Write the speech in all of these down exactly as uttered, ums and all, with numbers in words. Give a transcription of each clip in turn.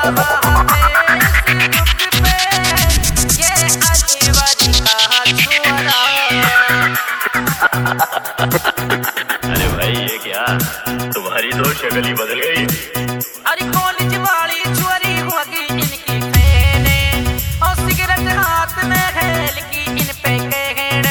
अरे भाई ये क्या, तुम्हारी तो शक्ल ही बदल गई। अरे कॉलेज वाली चोरी होगी इनकी फैने, और सिगरेट हाथ में है की इन पे कहड़।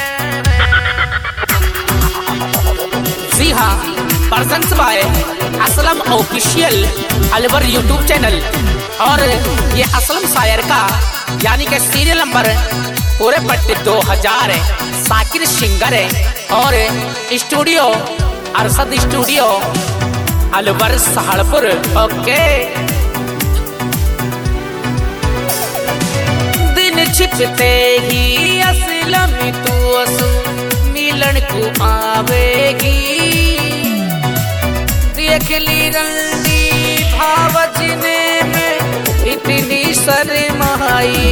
जी हाँ, presents by Aslam official Alwar YouTube channel. और ये असलम शायर का यानी कि सीरियल नंबर पूरे पट्टे दो हजार है, साकिर सिंगर है और studio Arshad studio Alwar Saharanpur. Okay दिन छिपते ही असलम तू मिलन को आवेगी, देख ली रंडी भावजने में इतनी शर्माई।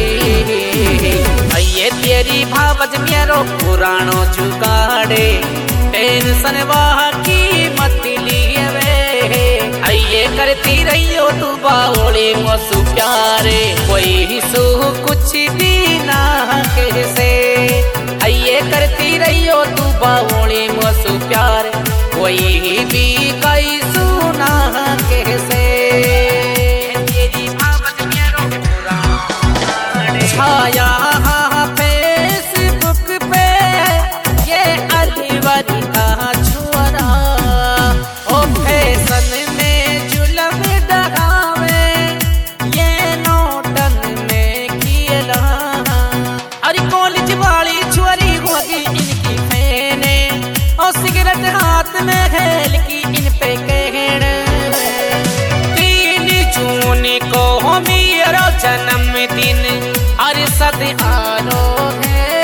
ये तेरी भावज मेरो पुरानो जुगाड़े, टेंशन वाह की मत लिए वे। ये करती रहियो तू बावली मोसु प्यारे, कोई सू कुछ भी ना कैसे। ये करती रहियो तू बावली मोसु प्यारे, कोई भी कई सुना कैसे। तेरी भावज मेरो पुरानो जुगाड़े छाया हाथ में हेल की इन पे कहड़। तीन जून को मेरा जन्मदिन अरशद आरो है,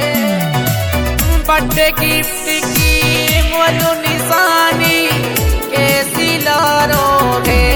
बर्थडे गिफ्ट की मोरू निशानी कैसी लारो है।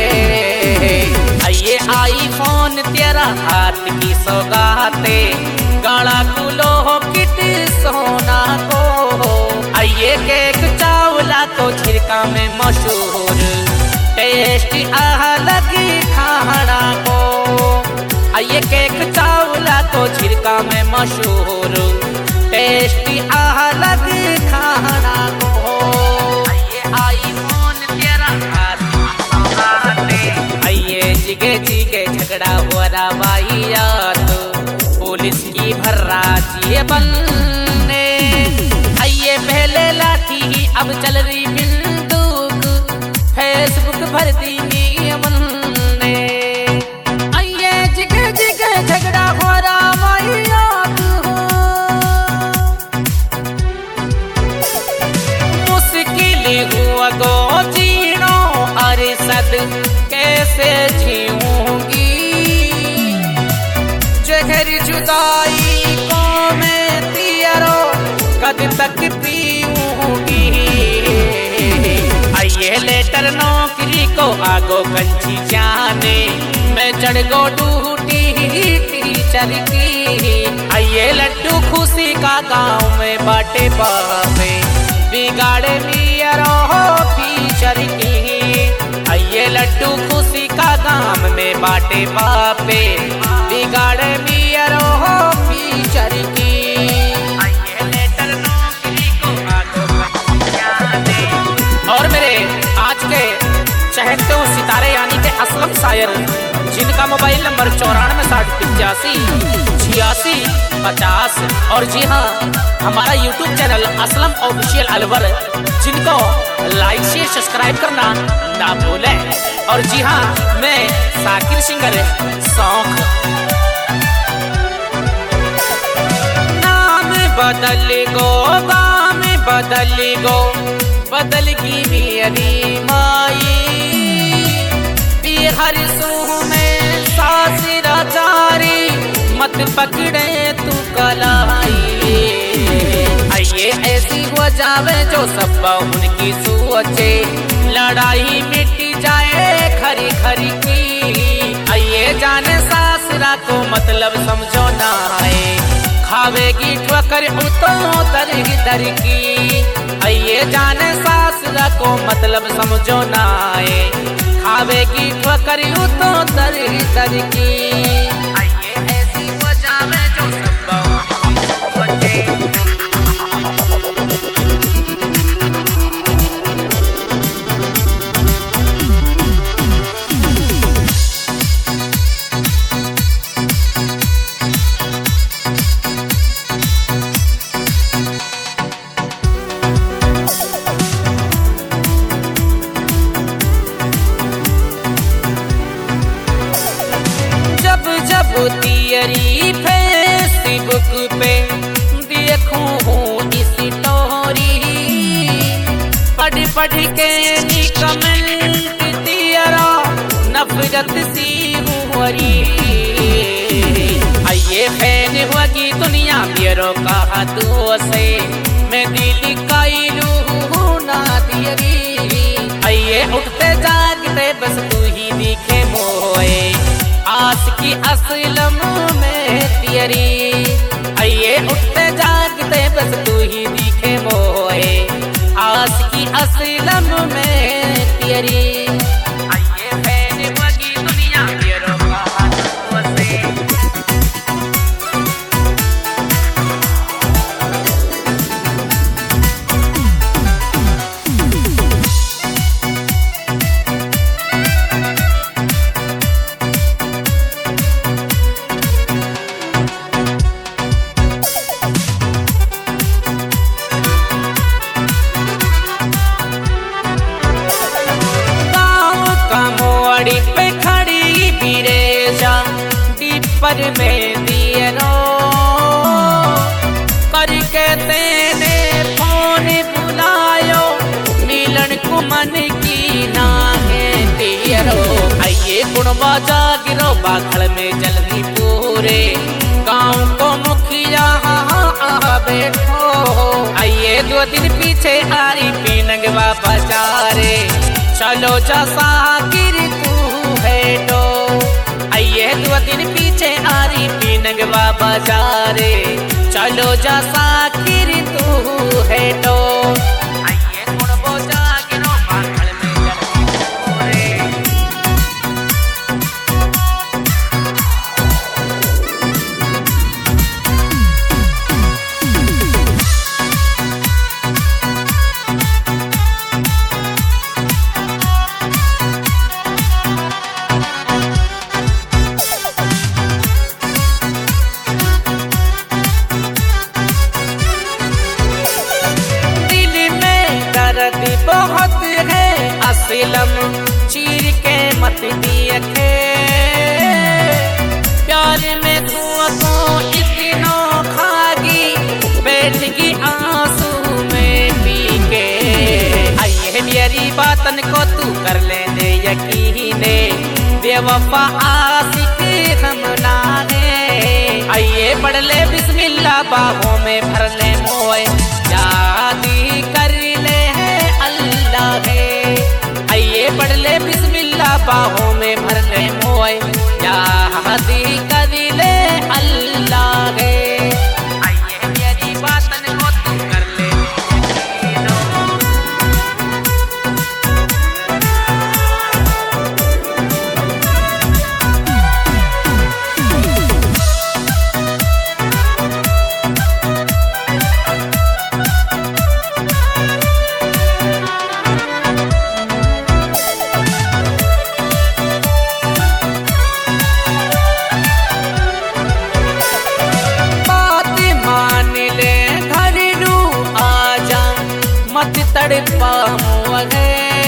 ये आईफोन तेरा हाथ की सौगाते, गाड़ा गुलो किट सोना को। ये केक चावला तो छिड़का में मशहूर, टेस्ट अलग खाना को। ये केक चावला तो छिड़का में मशहूर, टेस्ट अलग खाना को। ये आईफोन तेरा हाथ में, ये जिगे जिगे झगड़ा हो रहा भाई याद, पुलिस की भर्राजी बनने। ये पहले लाठी अब चल रही बंदूक, फेसबुक भर दी हमने। ये जिगे जिगे झगड़ा हो रहा याद हो, मुश्किल हुआ गो जीनो अरशद कैसे जीऊंगी। जहर जुदाई को मैं तियारो कद तक पीऊंगी। ये लेटर नौकरी को आगो कंची जाने, मैं चढ़ गो ड्यूटी टीचर की। ये लड्डू खुशी का गांव में बाटे पावे, बिगाड़े मियारो फीचर की। ये लड्डू खुशी का गांव में बाटे पापे, बिगाड़े मियारो फीचर की। और मेरे आज के चहकते हुए सितारे यानी के असलम शायर, जिनका मोबाइल नंबर चौरानवे साठ पिचासी छियासी पचास। और जी हाँ, हमारा YouTube channel Aslam official Alwar, जिनको लाइक शेयर सब्सक्राइब करना ना भूलें। और जी हाँ, मैं साकिर सिंगर सौंख। नाम बदल गो गाम बदल गो, बदल की मेरी माई। हर सू में सासरा जारी, मत पकड़े तू कलाई। ये ऐसी हो जावे जो सब उनकी सोचे, लड़ाई मिट जाए खरी खरी की। ये जाने सासरा को मतलब समझो ना है, खावेगी ठोकर उतो दर दर की। ये जाने सासरा को मतलब समझो ना है, खावेगी ठोकर यूं तो दर दर की। आइए ऐसी वजह में जो सब बचे। जब तियरी फेसबुक पे देखूं इस स्टोरी, पढ़ पढ़ के नी कमेंट तियरा नफरत सी हुई। आइए फैन होगी दुनिया मेरो कहा तो से मैं दिल काइलू ना तियरी। आइए उठते जागते बस तू ही दिखे मोए आस की असलम में तियरी। आइए उठते जागते बस तू ही दिखे मोए आस की असलम में तियरी। आइए फैन होगी दुनिया मेरो कहा तो से। पे खड़ी बिरेजा दीपर में दियरो करके तेने फोन बुलायो मिलन कुमन की ना है तियरो। आइए गुणवा जागिरो बाखड़ में जल्दी पूरे गांव को मुखिया बैठो। आइए दो दिन पीछे आरी पीनगवा बाजारे चलो जा साकिर तू है तो। आइए दो दिन पीछे आरी पीनगवा बाजारे चलो जा साकिर तू है तो। आइए गुणवो जागिरो बाखड़ में जल्दी पूरे। बहुत है असलम चीर के मत दिए थे प्यार में धुआं को इतना खागी बैठगी आंसू में पी के। आइए मेरी बातन को तू कर ले दे यकीने बेवफा आशिक हम नाने। आइए पढ़ ले बिस्मिल्लाह बाहों में भर ले मोए यादी कर ले अल्लाह है। आइए पढ़ ले बिस्मिल्लाह बाहों में भर ले मोए यादी कर ले अल्लाह है। आइए मेरी बातन को तू कर ले। तड़पा मुझे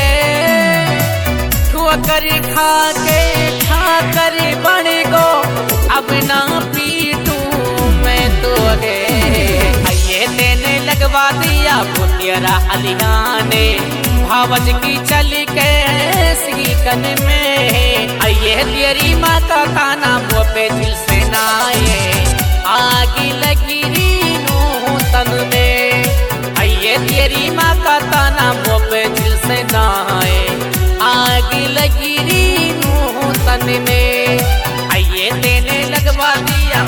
ठोकर खा के खा कर बन गो अब ना पीटू मैं तो गे। आइए तेने लगवा दिया पुतियरा अलिया ने भावज की चली के सीकन में। आइए तेरी माँ का खाना मुँह पे दिल से नाए आगी लगी रीनू तन में। आइए तेरी माँ का ताना मुँह पे दिल से नाए आग लगी रीनू तन में। आइए तेने लगवा दिया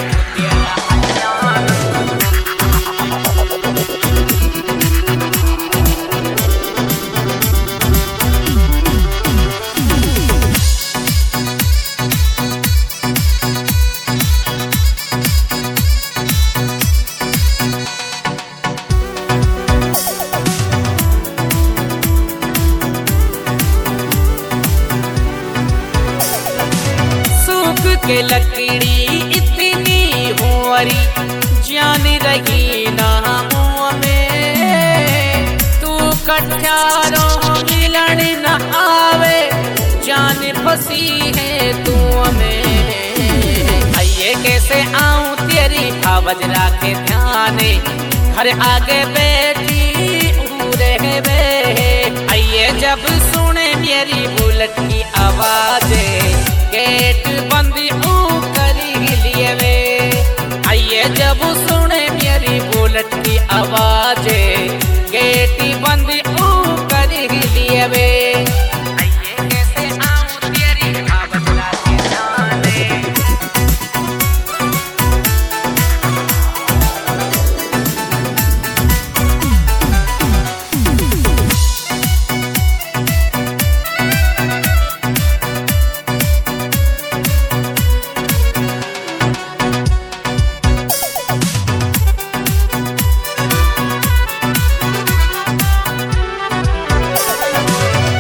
के लकड़ी इतनी हुआरी जान रही ना मुँह में, तू कट्ठारों मिलन न आवे जान फंसी है तू में। आइए कैसे आऊं तेरी आवाज राखे ध्याने, घर आगे बैठी उरे वे। आइए जब सुने मेरी बुलेट की आवाज